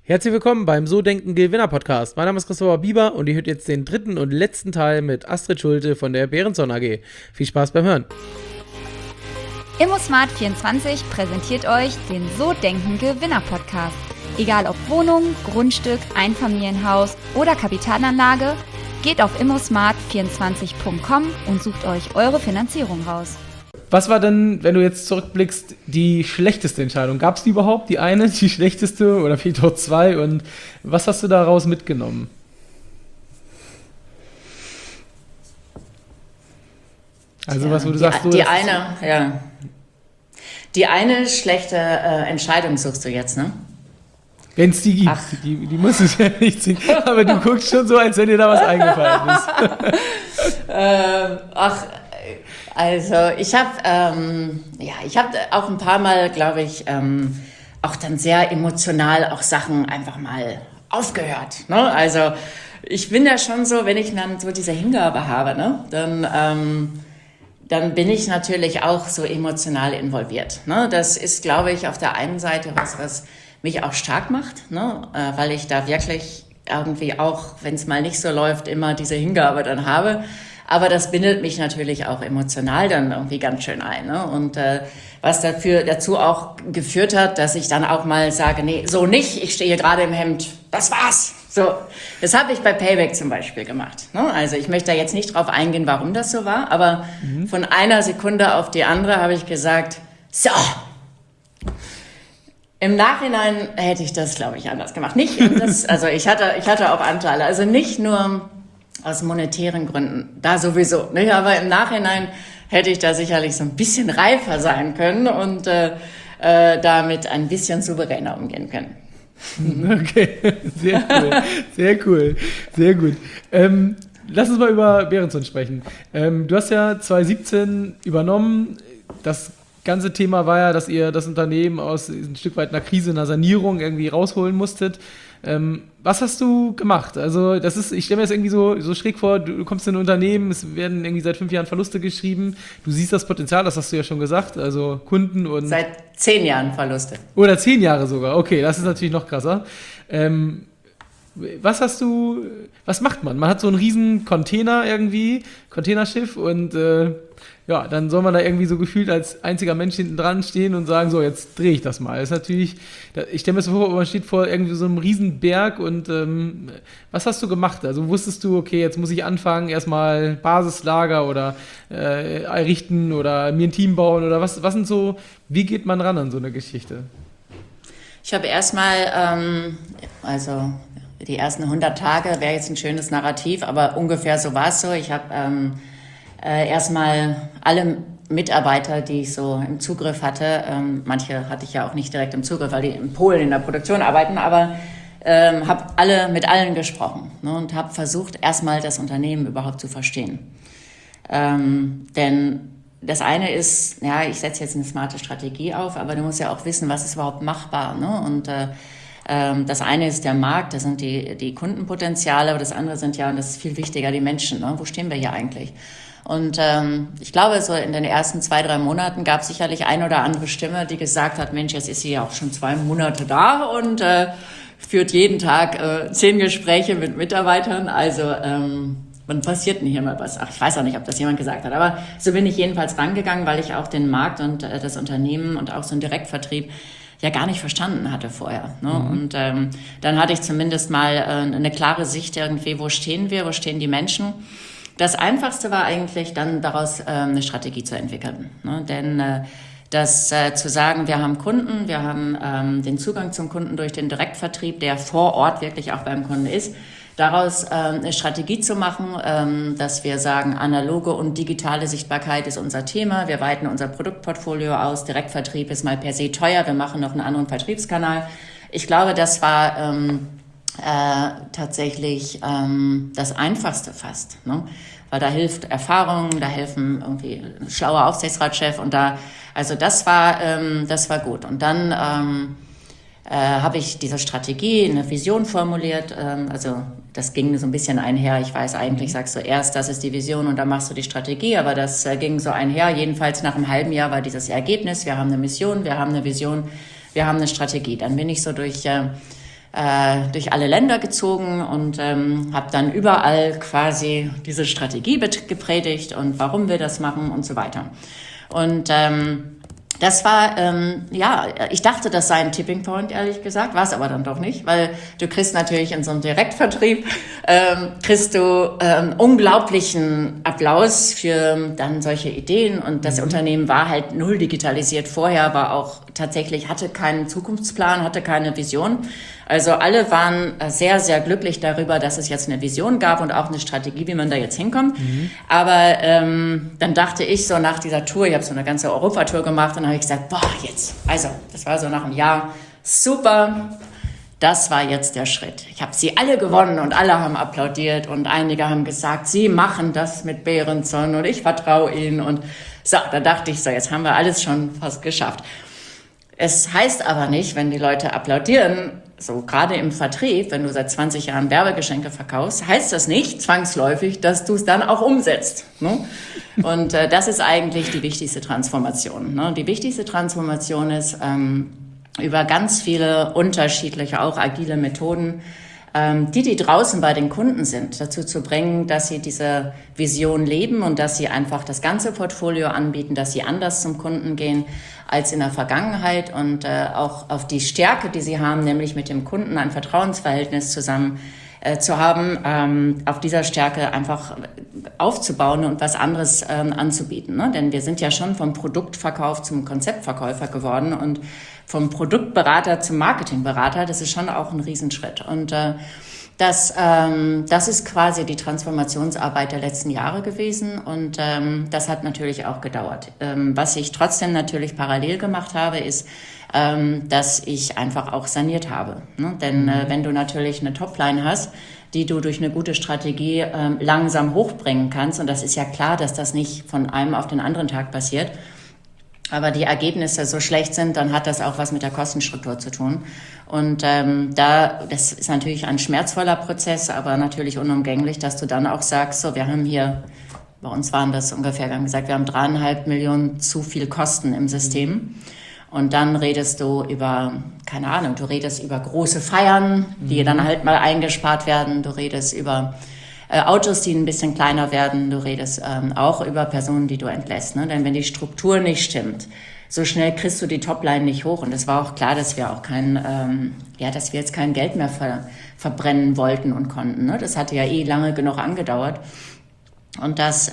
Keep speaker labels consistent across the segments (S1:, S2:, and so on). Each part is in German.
S1: Herzlich willkommen beim So Denken Gewinner Podcast. Mein Name ist Christopher Bieber und ihr hört jetzt den dritten und letzten Teil mit Astrid Schulte von der Berenson AG. Viel Spaß beim Hören.
S2: ImmoSmart24 präsentiert euch den So Denken Gewinner Podcast. Egal ob Wohnung, Grundstück, Einfamilienhaus oder Kapitalanlage, geht auf immosmart24.com und sucht euch eure Finanzierung raus.
S1: Was war denn, wenn du jetzt zurückblickst, die schlechteste Entscheidung? Gab es die überhaupt, die eine, die schlechteste oder vielleicht auch zwei? Und was hast du daraus mitgenommen? Also was, wo du sagst...
S3: Die eine schlechte Entscheidung suchst du jetzt, ne?
S1: Wenn es die gibt. Die muss es ja nicht sehen. Aber du guckst schon so, als wenn dir da was eingefallen ist.
S3: Also ich habe auch ein paar Mal, glaube ich, auch dann sehr emotional auch Sachen einfach mal aufgehört. Ne? Also ich bin da schon so, wenn ich dann so diese Hingabe habe, ne? Dann bin ich natürlich auch so emotional involviert. Ne? Das ist, glaube ich, auf der einen Seite was mich auch stark macht, ne? Weil ich da wirklich irgendwie auch, wenn es mal nicht so läuft, immer diese Hingabe dann habe. Aber das bindet mich natürlich auch emotional dann irgendwie ganz schön ein. Ne? Und was dazu auch geführt hat, dass ich dann auch mal sage, nee, so nicht, ich stehe gerade im Hemd, das war's. So, das habe ich bei Payback zum Beispiel gemacht. Ne? Also ich möchte da jetzt nicht drauf eingehen, warum das so war, aber von einer Sekunde auf die andere habe ich gesagt, so. Im Nachhinein hätte ich das, glaube ich, anders gemacht. Also ich hatte auch Anteile, also nicht nur aus monetären Gründen, da sowieso, ne? Aber im Nachhinein hätte ich da sicherlich so ein bisschen reifer sein können und damit ein bisschen souveräner umgehen können.
S1: Okay, sehr cool. Lass uns mal über Berenson sprechen. Du hast ja 2017 übernommen. Das ganze Thema war ja, dass ihr das Unternehmen aus ein Stück weit einer Krise, einer Sanierung irgendwie rausholen musstet. Was hast du gemacht? Also ich stelle mir das irgendwie so schräg vor, du kommst in ein Unternehmen, es werden irgendwie seit 5 Jahren Verluste geschrieben, du siehst das Potenzial, das hast du ja schon gesagt, also Kunden und...
S3: Seit 10 Jahren Verluste.
S1: Oder 10 Jahre sogar, okay, das ist natürlich noch krasser. Was macht man? Man hat so einen riesen Containerschiff und dann soll man da irgendwie so gefühlt als einziger Mensch hinten dran stehen und sagen, so, jetzt drehe ich das mal. Das ist natürlich, ich stelle mir so vor, man steht vor irgendwie so einem riesen Berg und was hast du gemacht? Also wusstest du, okay, jetzt muss ich anfangen, erstmal Basislager oder errichten oder mir ein Team bauen oder was sind so, wie geht man ran an so eine Geschichte?
S3: Ich habe erstmal, die ersten 100 Tage wäre jetzt ein schönes Narrativ, aber ungefähr so war es so. Ich habe erstmal alle Mitarbeiter, die ich so im Zugriff hatte, manche hatte ich ja auch nicht direkt im Zugriff, weil die in Polen in der Produktion arbeiten, aber habe mit allen gesprochen, ne, und habe versucht, erstmal das Unternehmen überhaupt zu verstehen. Denn das eine ist, ja, ich setze jetzt eine smarte Strategie auf, aber du musst ja auch wissen, was ist überhaupt machbar, ne? Und das eine ist der Markt, das sind die Kundenpotenziale, aber das andere sind ja, und das ist viel wichtiger, die Menschen, ne? Wo stehen wir hier eigentlich? Und ich glaube, so in den ersten 2-3 Monaten gab es sicherlich ein oder andere Stimme, die gesagt hat, Mensch, jetzt ist sie ja auch schon 2 Monate da und führt jeden Tag 10 Gespräche mit Mitarbeitern. Also wann passiert denn hier mal was? Ach, ich weiß auch nicht, ob das jemand gesagt hat, aber so bin ich jedenfalls rangegangen, weil ich auch den Markt und das Unternehmen und auch so einen Direktvertrieb ja gar nicht verstanden hatte vorher. Ne? Und dann hatte ich zumindest mal eine klare Sicht irgendwie, wo stehen wir, wo stehen die Menschen. Das Einfachste war eigentlich dann daraus eine Strategie zu entwickeln. Ne? Denn zu sagen, wir haben Kunden, wir haben den Zugang zum Kunden durch den Direktvertrieb, der vor Ort wirklich auch beim Kunden ist, daraus eine Strategie zu machen, dass wir sagen, analoge und digitale Sichtbarkeit ist unser Thema. Wir weiten unser Produktportfolio aus. Direktvertrieb ist mal per se teuer. Wir machen noch einen anderen Vertriebskanal. Ich glaube, das war tatsächlich das Einfachste fast, ne? Weil da hilft Erfahrung, da helfen irgendwie ein schlauer Aufsichtsratschef und das war gut. Und dann habe ich diese Strategie, eine Vision formuliert, also das ging so ein bisschen einher. Ich weiß, eigentlich sagst du erst, das ist die Vision und dann machst du die Strategie, aber das ging so einher. Jedenfalls nach einem halben Jahr war dieses Ergebnis, wir haben eine Mission, wir haben eine Vision, wir haben eine Strategie. Dann bin ich so durch durch alle Länder gezogen und habe dann überall quasi diese Strategie gepredigt und warum wir das machen und so weiter. Und das war, ich dachte, das sei ein Tipping Point, ehrlich gesagt, war es aber dann doch nicht, weil du kriegst natürlich in so einem Direktvertrieb, unglaublichen Applaus für dann solche Ideen und das Unternehmen war halt null digitalisiert vorher, war auch tatsächlich, hatte keinen Zukunftsplan, hatte keine Vision. Also alle waren sehr, sehr glücklich darüber, dass es jetzt eine Vision gab und auch eine Strategie, wie man da jetzt hinkommt. Aber dann dachte ich so nach dieser Tour, ich habe so eine ganze Europatour gemacht und habe ich gesagt, jetzt, also das war so nach einem Jahr, super, das war jetzt der Schritt. Ich habe sie alle gewonnen und alle haben applaudiert und einige haben gesagt, sie machen das mit Berenson und ich vertraue ihnen. Und so, da dachte ich so, jetzt haben wir alles schon fast geschafft. Es heißt aber nicht, wenn die Leute applaudieren, so gerade im Vertrieb, wenn du seit 20 Jahren Werbegeschenke verkaufst, heißt das nicht zwangsläufig, dass du es dann auch umsetzt. Ne? Und das ist eigentlich die wichtigste Transformation. Ne? Die wichtigste Transformation ist, über ganz viele unterschiedliche, auch agile Methoden, die draußen bei den Kunden sind, dazu zu bringen, dass sie diese Vision leben und dass sie einfach das ganze Portfolio anbieten, dass sie anders zum Kunden gehen als in der Vergangenheit und auch auf die Stärke, die sie haben, nämlich mit dem Kunden ein Vertrauensverhältnis zusammen zu haben, auf dieser Stärke einfach aufzubauen und was anderes anzubieten. Ne? Denn wir sind ja schon vom Produktverkauf zum Konzeptverkäufer geworden und vom Produktberater zum Marketingberater, das ist schon auch ein Riesenschritt. Und das ist quasi die Transformationsarbeit der letzten Jahre gewesen und das hat natürlich auch gedauert. Was ich trotzdem natürlich parallel gemacht habe, ist, dass ich einfach auch saniert habe. Ne? Denn wenn du natürlich eine Topline hast, die du durch eine gute Strategie langsam hochbringen kannst, und das ist ja klar, dass das nicht von einem auf den anderen Tag passiert, aber die Ergebnisse so schlecht sind, dann hat das auch was mit der Kostenstruktur zu tun. Und das ist natürlich ein schmerzvoller Prozess, aber natürlich unumgänglich, dass du dann auch sagst, so, wir haben hier, bei uns waren das ungefähr, wir haben gesagt, wir haben 3,5 Millionen zu viel Kosten im System. Und dann redest du über, keine Ahnung, du redest über große Feiern, die dann halt mal eingespart werden. Du redest über Autos, die ein bisschen kleiner werden. Du redest auch über Personen, die du entlässt. Ne? Denn wenn die Struktur nicht stimmt, so schnell kriegst du die Topline nicht hoch. Und es war auch klar, dass wir auch dass wir jetzt kein Geld mehr verbrennen wollten und konnten. Ne? Das hatte ja lange genug angedauert. Und das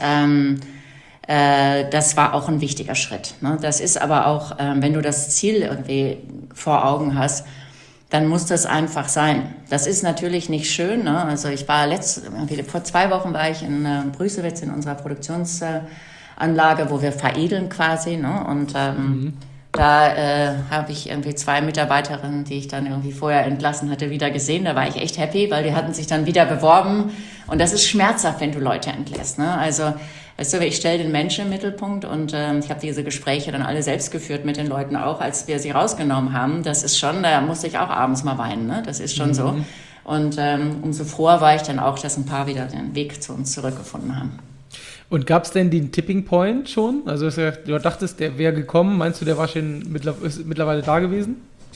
S3: war auch ein wichtiger Schritt. Ne? Das ist aber auch, wenn du das Ziel irgendwie vor Augen hast, dann muss das einfach sein. Das ist natürlich nicht schön. Ne? Also ich war vor 2 Wochen war ich in Brüssewitz in unserer Produktionsanlage, wo wir veredeln quasi. Ne? Und da habe ich irgendwie 2 Mitarbeiterinnen, die ich dann irgendwie vorher entlassen hatte, wieder gesehen. Da war ich echt happy, weil die hatten sich dann wieder beworben. Und das ist schmerzhaft, wenn du Leute entlässt. Ne? Also weißt du, ich stelle den Menschen im Mittelpunkt und ich habe diese Gespräche dann alle selbst geführt mit den Leuten auch, als wir sie rausgenommen haben. Das ist schon, da musste ich auch abends mal weinen, ne? Das ist schon so. Und umso froher war ich dann auch, dass ein paar wieder den Weg zu uns zurückgefunden haben.
S1: Und gab es denn den Tipping Point schon? Also du dachtest, der wäre gekommen. Meinst du, der war schon mittlerweile da gewesen?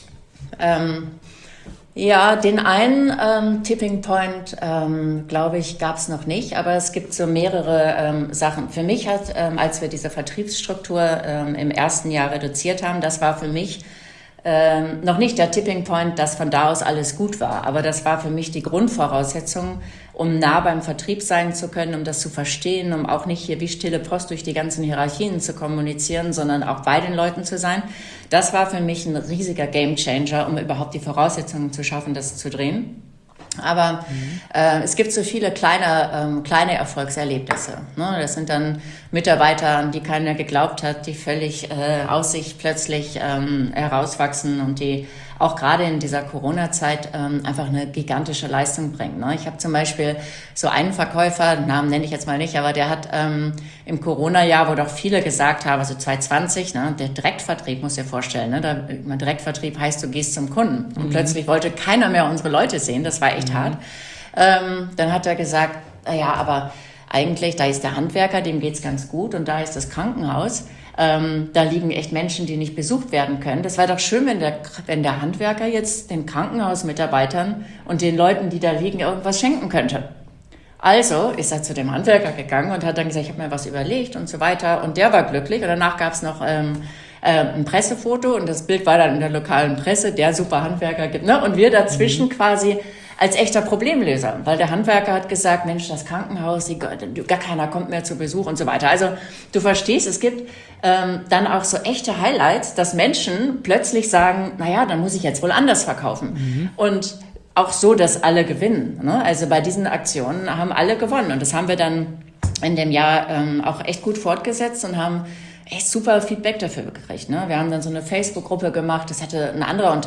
S3: Ja, den einen Tipping Point, glaube ich, gab es noch nicht, aber es gibt so mehrere Sachen. Für mich hat, als wir diese Vertriebsstruktur im ersten Jahr reduziert haben, das war für mich noch nicht der Tipping Point, dass von da aus alles gut war, aber das war für mich die Grundvoraussetzung, um nah beim Vertrieb sein zu können, um das zu verstehen, um auch nicht hier wie stille Post durch die ganzen Hierarchien zu kommunizieren, sondern auch bei den Leuten zu sein. Das war für mich ein riesiger Gamechanger, um überhaupt die Voraussetzungen zu schaffen, das zu drehen. Aber es gibt so viele kleine Erfolgserlebnisse. Ne? Das sind dann Mitarbeiter, an die keiner geglaubt hat, die völlig aus sich plötzlich herauswachsen und die auch gerade in dieser Corona-Zeit einfach eine gigantische Leistung bringen. Ne? Ich habe zum Beispiel so einen Verkäufer, Namen nenne ich jetzt mal nicht, aber der hat im Corona-Jahr, wo doch viele gesagt haben, also 2020, ne, der Direktvertrieb, muss dir vorstellen, ne, Direktvertrieb heißt, du gehst zum Kunden. Und plötzlich wollte keiner mehr unsere Leute sehen, das war echt hart. Dann hat er gesagt, ja, aber eigentlich, da ist der Handwerker, dem geht's ganz gut und da ist das Krankenhaus. Da liegen echt Menschen, die nicht besucht werden können. Das wäre doch schön, wenn der Handwerker jetzt den Krankenhausmitarbeitern und den Leuten, die da liegen, irgendwas schenken könnte. Also ist er zu dem Handwerker gegangen und hat dann gesagt, ich habe mir was überlegt und so weiter. Und der war glücklich. Und danach gab es noch ein Pressefoto und das Bild war dann in der lokalen Presse, der super Handwerker gibt. Ne? Und wir dazwischen quasi als echter Problemlöser. Weil der Handwerker hat gesagt, Mensch, das Krankenhaus, gar keiner kommt mehr zu Besuch und so weiter. Also du verstehst, es gibt dann auch so echte Highlights, dass Menschen plötzlich sagen, naja, dann muss ich jetzt wohl anders verkaufen. Und auch so, dass alle gewinnen. Ne? Also bei diesen Aktionen haben alle gewonnen. Und das haben wir dann in dem Jahr auch echt gut fortgesetzt und haben echt super Feedback dafür gekriegt. Ne? Wir haben dann so eine Facebook-Gruppe gemacht. Das hatte ein anderer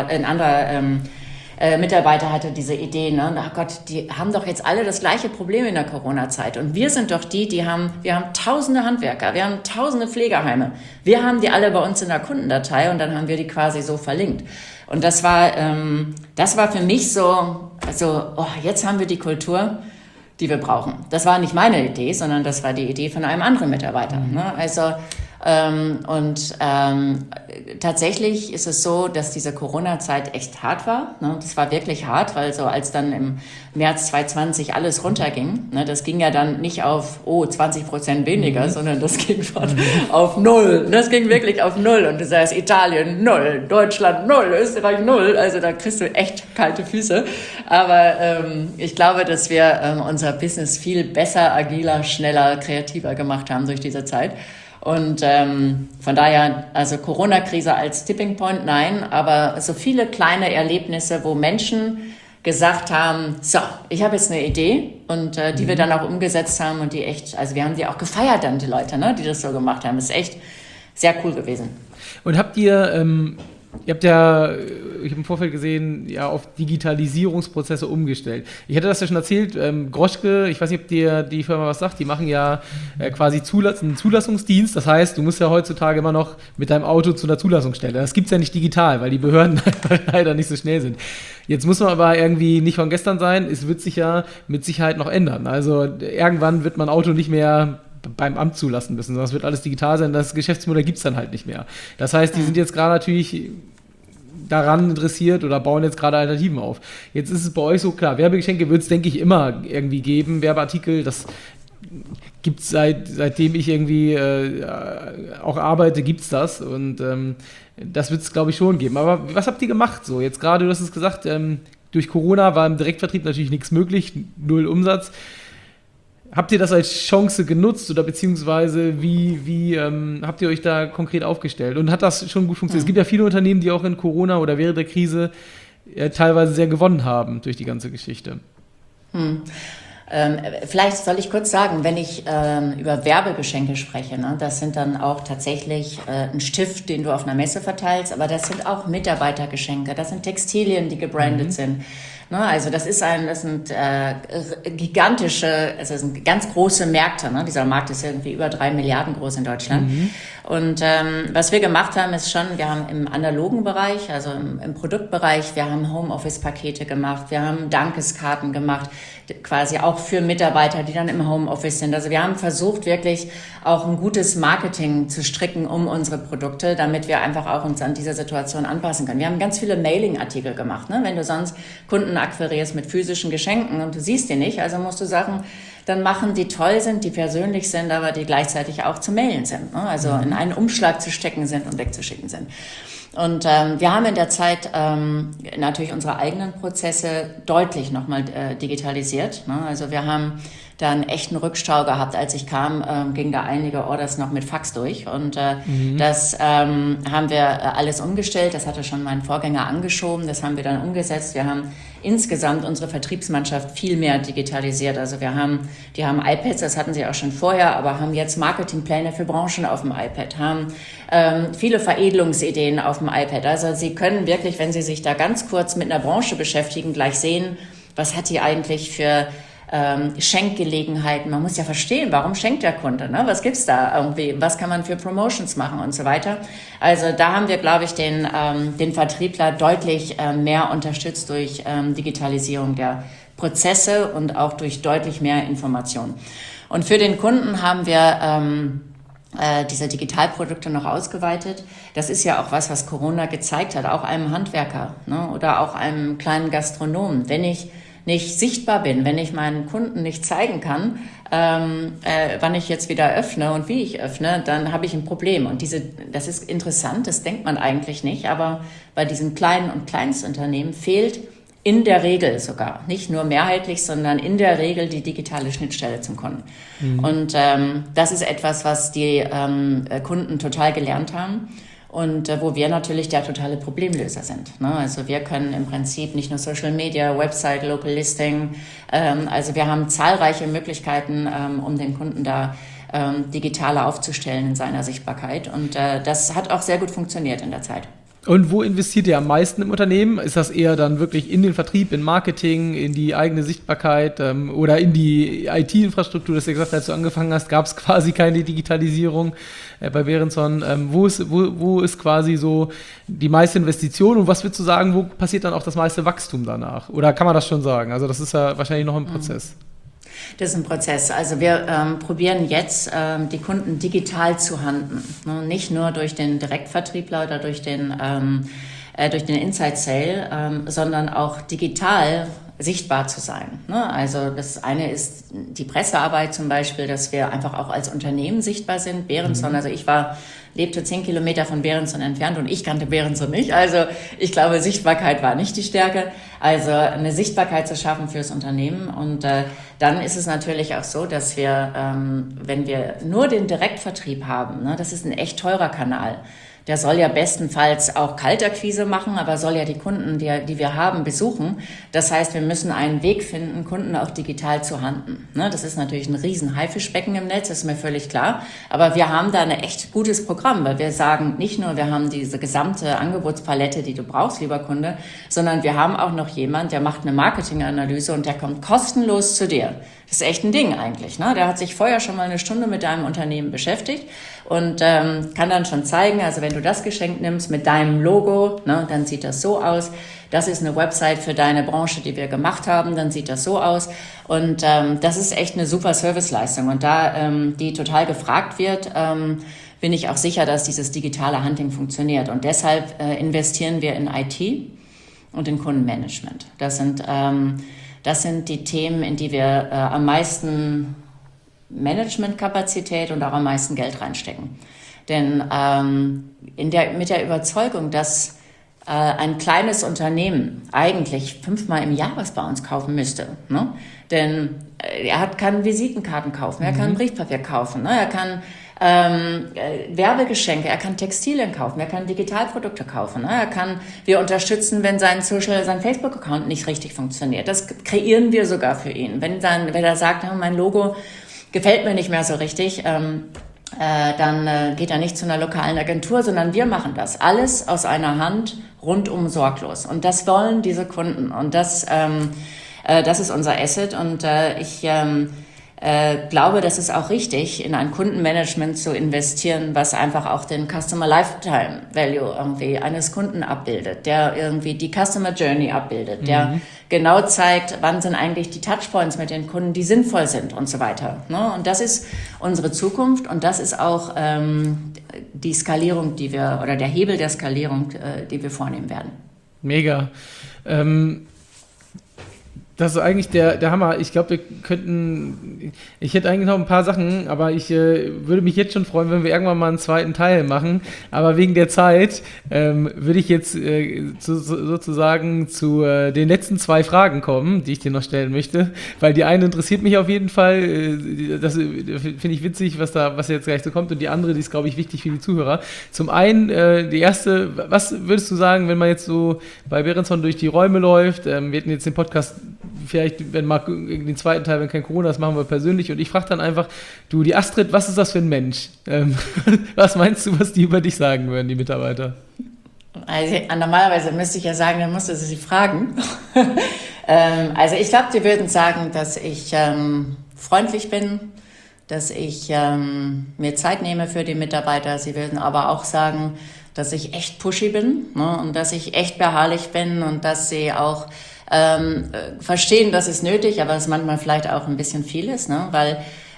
S3: Mitarbeiter hatte diese Idee. Ne? Ach Gott, die haben doch jetzt alle das gleiche Problem in der Corona-Zeit. Und wir sind doch wir haben tausende Handwerker, wir haben tausende Pflegeheime. Wir haben die alle bei uns in der Kundendatei und dann haben wir die quasi so verlinkt. Und das war für mich so, jetzt haben wir die Kultur, die wir brauchen. Das war nicht meine Idee, sondern das war die Idee von einem anderen Mitarbeiter. Ne? Also, tatsächlich ist es so, dass diese Corona-Zeit echt hart war. Ne? Das war wirklich hart, weil so als dann im März 2020 alles runterging, ne, das ging ja dann nicht auf 20% weniger, sondern das ging auf 0. Das ging wirklich auf 0. Und das heißt Italien 0, Deutschland 0, Österreich 0. Also da kriegst du echt kalte Füße. Aber ich glaube, dass wir unser Business viel besser, agiler, schneller, kreativer gemacht haben durch diese Zeit. Und von daher, also Corona-Krise als Tipping Point, nein, aber so viele kleine Erlebnisse, wo Menschen gesagt haben, so, ich habe jetzt eine Idee und die wir dann auch umgesetzt haben und die echt, also wir haben die auch gefeiert dann, die Leute, ne, die das so gemacht haben. Das ist echt sehr cool gewesen.
S1: Und habt ihr habt ja, ich habe im Vorfeld gesehen, ja, auf Digitalisierungsprozesse umgestellt. Ich hatte das ja schon erzählt, Groschke, ich weiß nicht, ob dir die Firma was sagt, die machen ja quasi einen Zulassungsdienst. Das heißt, du musst ja heutzutage immer noch mit deinem Auto zu einer Zulassungsstelle. Das gibt es ja nicht digital, weil die Behörden leider nicht so schnell sind. Jetzt muss man aber irgendwie nicht von gestern sein, es wird sich ja mit Sicherheit noch ändern. Also irgendwann wird man Auto nicht mehr beim Amt zulassen müssen, sondern es wird alles digital sein, das Geschäftsmodell gibt es dann halt nicht mehr. Das heißt, die sind jetzt gerade natürlich daran interessiert oder bauen jetzt gerade Alternativen auf. Jetzt ist es bei euch so, klar, Werbegeschenke wird es, denke ich, immer irgendwie geben, Werbeartikel, das gibt es seitdem ich irgendwie auch arbeite, gibt es das und das wird es, glaube ich, schon geben. Aber was habt ihr gemacht so? Jetzt gerade, du hast es gesagt, durch Corona war im Direktvertrieb natürlich nichts möglich, 0 Umsatz. Habt ihr das als Chance genutzt oder beziehungsweise wie habt ihr euch da konkret aufgestellt? Und hat das schon gut funktioniert? Es gibt ja viele Unternehmen, die auch in Corona oder während der Krise teilweise sehr gewonnen haben durch die ganze Geschichte.
S3: Vielleicht soll ich kurz sagen, wenn ich über Werbegeschenke spreche, ne, das sind dann auch tatsächlich ein Stift, den du auf einer Messe verteilst, aber das sind auch Mitarbeitergeschenke, das sind Textilien, die gebrandet sind. Ne, also das sind gigantische, also das sind ganz große Märkte. Ne? Dieser Markt ist irgendwie über 3 Milliarden groß in Deutschland. Und was wir gemacht haben, ist schon, wir haben im analogen Bereich, also im Produktbereich, wir haben Homeoffice-Pakete gemacht, wir haben Dankeskarten gemacht, quasi auch für Mitarbeiter, die dann im Homeoffice sind. Also wir haben versucht, wirklich auch ein gutes Marketing zu stricken um unsere Produkte, damit wir einfach auch uns an dieser Situation anpassen können. Wir haben ganz viele Mailing-Artikel gemacht. Ne? Wenn du sonst Kunden akquirierst mit physischen Geschenken und du siehst die nicht, also musst du Sachen dann machen, die toll sind, die persönlich sind, aber die gleichzeitig auch zu mailen sind. Ne? Also in einen Umschlag zu stecken sind und wegzuschicken sind. Und wir haben in der Zeit natürlich unsere eigenen Prozesse deutlich nochmal digitalisiert. Ne? Also wir haben da einen echten Rückstau gehabt. Als ich kam, gingen da einige Orders noch mit Fax durch. Und das haben wir alles umgestellt. Das hatte schon mein Vorgänger angeschoben. Das haben wir dann umgesetzt. Wir haben insgesamt unsere Vertriebsmannschaft viel mehr digitalisiert. Also die haben iPads, das hatten sie auch schon vorher, aber haben jetzt Marketingpläne für Branchen auf dem iPad, haben viele Veredelungsideen auf dem iPad. Also sie können wirklich, wenn sie sich da ganz kurz mit einer Branche beschäftigen, gleich sehen, was hat die eigentlich für Schenkgelegenheiten. Man muss ja verstehen, warum schenkt der Kunde, ne? Was gibt's da irgendwie? Was kann man für Promotions machen und so weiter? Also da haben wir, glaube ich, den Vertriebler deutlich mehr unterstützt durch Digitalisierung der Prozesse und auch durch deutlich mehr Informationen. Und für den Kunden haben wir diese Digitalprodukte noch ausgeweitet. Das ist ja auch was Corona gezeigt hat, auch einem Handwerker, ne, oder auch einem kleinen Gastronomen. Wenn ich nicht sichtbar bin, wenn ich meinen Kunden nicht zeigen kann, wann ich jetzt wieder öffne und wie ich öffne, dann habe ich ein Problem. Und das ist interessant, das denkt man eigentlich nicht, aber bei diesen kleinen und Kleinstunternehmen fehlt in der Regel sogar, nicht nur mehrheitlich, sondern in der Regel die digitale Schnittstelle zum Kunden. Und das ist etwas, was die Kunden total gelernt haben und wo wir natürlich der totale Problemlöser sind. Ne? Also wir können im Prinzip nicht nur Social Media, Website, Local Listing, also wir haben zahlreiche Möglichkeiten, um den Kunden da digitaler aufzustellen in seiner Sichtbarkeit. Und das hat auch sehr gut funktioniert in der Zeit.
S1: Und wo investiert ihr am meisten im Unternehmen? Ist das eher dann wirklich in den Vertrieb, in Marketing, in die eigene Sichtbarkeit oder in die IT-Infrastruktur? Das du gesagt hast, als du angefangen hast, gab es quasi keine Digitalisierung bei Berenson. Wo ist quasi so die meiste Investition und was würdest du sagen, wo passiert dann auch das meiste Wachstum danach? Oder kann man das schon sagen? Also das ist ja wahrscheinlich noch ein Prozess.
S3: Das ist ein Prozess. Also wir probieren jetzt, die Kunden digital zu handeln. Nicht nur durch den Direktvertriebler oder durch den Inside Sale, sondern auch digital sichtbar zu sein. Also das eine ist die Pressearbeit zum Beispiel, dass wir einfach auch als Unternehmen sichtbar sind. Berenson, also ich lebte 10 Kilometer von Berenson entfernt und ich kannte Berenson nicht. Also ich glaube, Sichtbarkeit war nicht die Stärke. Also eine Sichtbarkeit zu schaffen fürs Unternehmen. Und dann ist es natürlich auch so, dass wir, wenn wir nur den Direktvertrieb haben, das ist ein echt teurer Kanal. Der soll ja bestenfalls auch Kaltakquise machen, aber soll ja die Kunden, die wir haben, besuchen. Das heißt, wir müssen einen Weg finden, Kunden auch digital zu handeln. Das ist natürlich ein riesen Haifischbecken im Netz, ist mir völlig klar. Aber wir haben da ein echt gutes Programm, weil wir sagen, nicht nur, wir haben diese gesamte Angebotspalette, die du brauchst, lieber Kunde, sondern wir haben auch noch jemand, der macht eine Marketinganalyse und der kommt kostenlos zu dir. Das ist echt ein Ding eigentlich. Der hat sich vorher schon mal eine Stunde mit deinem Unternehmen beschäftigt und kann dann schon zeigen, also wenn du das Geschenk nimmst mit deinem Logo, dann sieht das so aus. Das ist eine Website für deine Branche, die wir gemacht haben, dann sieht das so aus. Und das ist echt eine super Serviceleistung. Und da die total gefragt wird, bin ich auch sicher, dass dieses digitale Hunting funktioniert. Und deshalb investieren wir in IT und in Kundenmanagement. Das sind die Themen, in die wir am meisten Managementkapazität und auch am meisten Geld reinstecken. Denn mit der Überzeugung, dass ein kleines Unternehmen eigentlich 5-mal im Jahr was bei uns kaufen müsste. Denn kann Visitenkarten kaufen, er kann Briefpapier kaufen, er kann Werbegeschenke, er kann Textilien kaufen, er kann Digitalprodukte kaufen, wir unterstützen, wenn sein Facebook-Account nicht richtig funktioniert. Das kreieren wir sogar für ihn. Wenn er sagt, mein Logo gefällt mir nicht mehr so richtig, dann geht er nicht zu einer lokalen Agentur, sondern wir machen das. Alles aus einer Hand, rundum sorglos. Und das wollen diese Kunden. Und das ist unser Asset. Und ich glaube, das ist auch richtig, in ein Kundenmanagement zu investieren, was einfach auch den Customer Lifetime Value irgendwie eines Kunden abbildet, der irgendwie die Customer Journey abbildet, der genau zeigt, wann sind eigentlich die Touchpoints mit den Kunden, die sinnvoll sind und so weiter. Und das ist unsere Zukunft und das ist auch die Skalierung, der Hebel der Skalierung, die wir vornehmen werden.
S1: Mega. Das ist eigentlich der Hammer. Ich glaube, ich hätte eigentlich noch ein paar Sachen, aber ich würde mich jetzt schon freuen, wenn wir irgendwann mal einen zweiten Teil machen. Aber wegen der Zeit würde ich jetzt sozusagen zu den letzten 2 Fragen kommen, die ich dir noch stellen möchte. Weil die eine interessiert mich auf jeden Fall. Das finde ich witzig, was jetzt gleich so kommt. Und die andere, die ist, glaube ich, wichtig für die Zuhörer. Zum einen, die erste, was würdest du sagen, wenn man jetzt so bei Berenson durch die Räume läuft? Wir hatten jetzt den Podcast vielleicht, wenn mal den zweiten Teil, wenn kein Corona ist, machen wir persönlich. Und ich frage dann einfach, du, die Astrid, was ist das für ein Mensch? Was meinst du, was die über dich sagen würden, die Mitarbeiter?
S3: Also normalerweise müsste ich ja sagen, dann musste sie fragen. Also ich glaube, die würden sagen, dass ich freundlich bin, dass ich mir Zeit nehme für die Mitarbeiter. Sie würden aber auch sagen, dass ich echt pushy bin, und dass ich echt beharrlich bin und dass sie auch verstehen, das ist nötig, aber es manchmal vielleicht auch ein bisschen viel ist, weil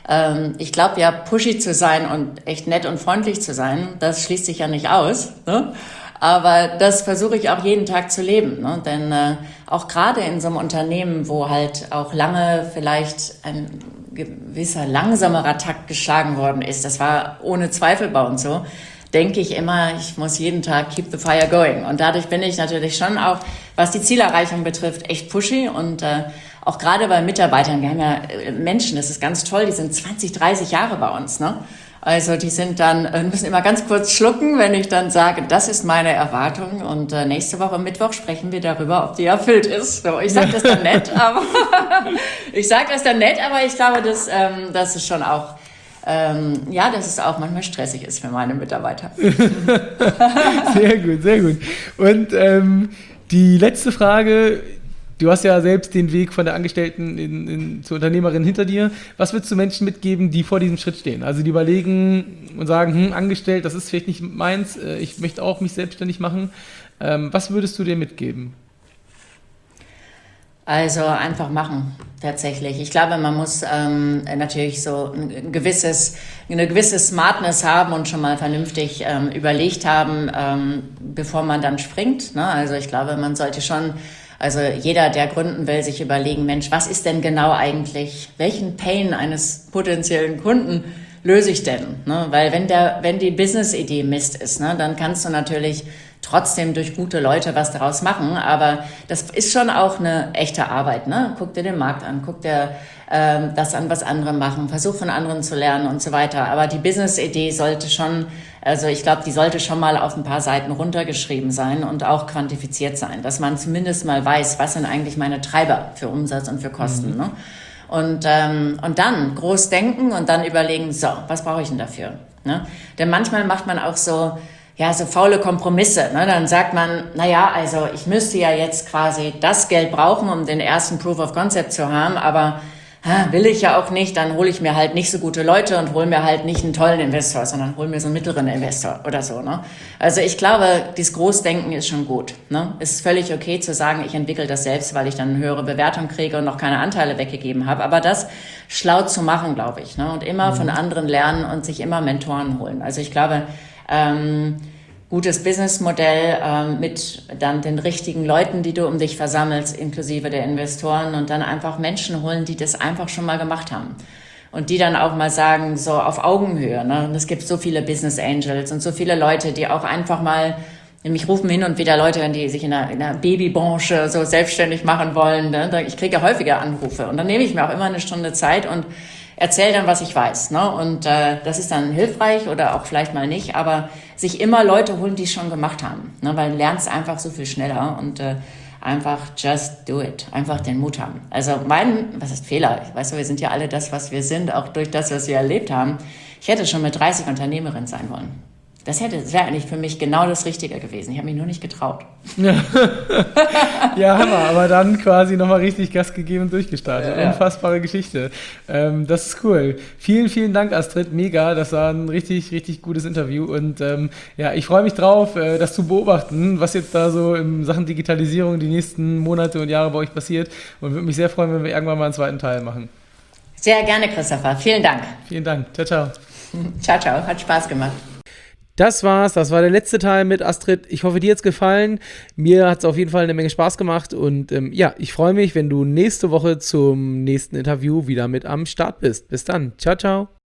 S3: Ich glaube ja, pushy zu sein und echt nett und freundlich zu sein, das schließt sich ja nicht aus. Ne? Aber das versuche ich auch jeden Tag zu leben. Ne? Denn auch gerade in so einem Unternehmen, wo halt auch lange vielleicht ein gewisser langsamerer Takt geschlagen worden ist, das war ohne Zweifel bei uns so, denke ich immer, ich muss jeden Tag keep the fire going. Und dadurch bin ich natürlich schon auch, was die Zielerreichung betrifft, echt pushy. Und auch gerade bei Mitarbeitern, wir haben ja Menschen, das ist ganz toll, die sind 20, 30 Jahre bei uns, ne? Also die sind dann, müssen immer ganz kurz schlucken, wenn ich dann sage, das ist meine Erwartung. Und nächste Woche Mittwoch sprechen wir darüber, ob die erfüllt ist. So, ich sage das dann nett, aber ich glaube, dass es schon auch dass es auch manchmal stressig ist für meine Mitarbeiter.
S1: Sehr gut, sehr gut. Und die letzte Frage, du hast ja selbst den Weg von der Angestellten zur Unternehmerin hinter dir. Was würdest du Menschen mitgeben, die vor diesem Schritt stehen? Also die überlegen und sagen, angestellt, das ist vielleicht nicht meins, ich möchte auch mich selbstständig machen. Was würdest du dir mitgeben?
S3: Also einfach machen, tatsächlich. Ich glaube, man muss natürlich so eine gewisse Smartness haben und schon mal vernünftig überlegt haben, bevor man dann springt. Ne? Also ich glaube, man sollte schon, also jeder, der gründen will, sich überlegen, Mensch, was ist denn genau eigentlich, welchen Pain eines potenziellen Kunden löse ich denn? Ne? Weil wenn die Business-Idee Mist ist, ne, dann kannst du natürlich trotzdem durch gute Leute was daraus machen, aber das ist schon auch eine echte Arbeit, ne? Guck dir den Markt an, guck dir das an, was andere machen, versuch von anderen zu lernen und so weiter. Aber die Business-Idee sollte schon, also ich glaube, die sollte schon mal auf ein paar Seiten runtergeschrieben sein und auch quantifiziert sein, dass man zumindest mal weiß, was sind eigentlich meine Treiber für Umsatz und für Kosten, ne? Und dann groß denken und dann überlegen, so, was brauche ich denn dafür? Ne? Denn manchmal macht man auch so faule Kompromisse. Ne? Dann sagt man, also ich müsste ja jetzt quasi das Geld brauchen, um den ersten Proof of Concept zu haben, aber will ich ja auch nicht, dann hole ich mir halt nicht so gute Leute und hole mir halt nicht einen tollen Investor, sondern hole mir so einen mittleren Investor oder so. Ne? Also ich glaube, dieses Großdenken ist schon gut. Ne? Es ist völlig okay zu sagen, ich entwickle das selbst, weil ich dann eine höhere Bewertung kriege und noch keine Anteile weggegeben habe. Aber das schlau zu machen, glaube ich. Ne? Und immer von anderen lernen und sich immer Mentoren holen. Also ich glaube, gutes Businessmodell mit dann den richtigen Leuten, die du um dich versammelst, inklusive der Investoren und dann einfach Menschen holen, die das einfach schon mal gemacht haben. Und die dann auch mal sagen, so auf Augenhöhe. Ne? Und es gibt so viele Business Angels und so viele Leute, die auch einfach mal, nämlich rufen hin und wieder Leute, die sich in der Babybranche so selbstständig machen wollen. Ne? Ich kriege ja häufiger Anrufe und dann nehme ich mir auch immer eine Stunde Zeit und erzähl dann, was ich weiß. Ne? Und das ist dann hilfreich oder auch vielleicht mal nicht, aber sich immer Leute holen, die es schon gemacht haben. Ne? Weil du lernst einfach so viel schneller und einfach just do it. Einfach den Mut haben. Also was ist Fehler? Weißt du, wir sind ja alle das, was wir sind, auch durch das, was wir erlebt haben. Ich hätte schon mit 30 Unternehmerin sein wollen. Das wäre eigentlich für mich genau das Richtige gewesen. Ich habe mich nur nicht getraut.
S1: Ja, Hammer. Aber dann quasi nochmal richtig Gas gegeben und durchgestartet. Ja. Unfassbare Geschichte. Das ist cool. Vielen, vielen Dank, Astrid. Mega. Das war ein richtig, richtig gutes Interview. Und ich freue mich drauf, das zu beobachten, was jetzt da so in Sachen Digitalisierung die nächsten Monate und Jahre bei euch passiert. Und würde mich sehr freuen, wenn wir irgendwann mal einen zweiten Teil machen.
S3: Sehr gerne, Christopher. Vielen Dank.
S1: Vielen Dank. Ciao, ciao.
S3: Ciao, ciao. Hat Spaß gemacht.
S1: Das war's. Das war der letzte Teil mit Astrid. Ich hoffe, dir hat's gefallen. Mir hat's auf jeden Fall eine Menge Spaß gemacht. Und ich freue mich, wenn du nächste Woche zum nächsten Interview wieder mit am Start bist. Bis dann. Ciao, ciao.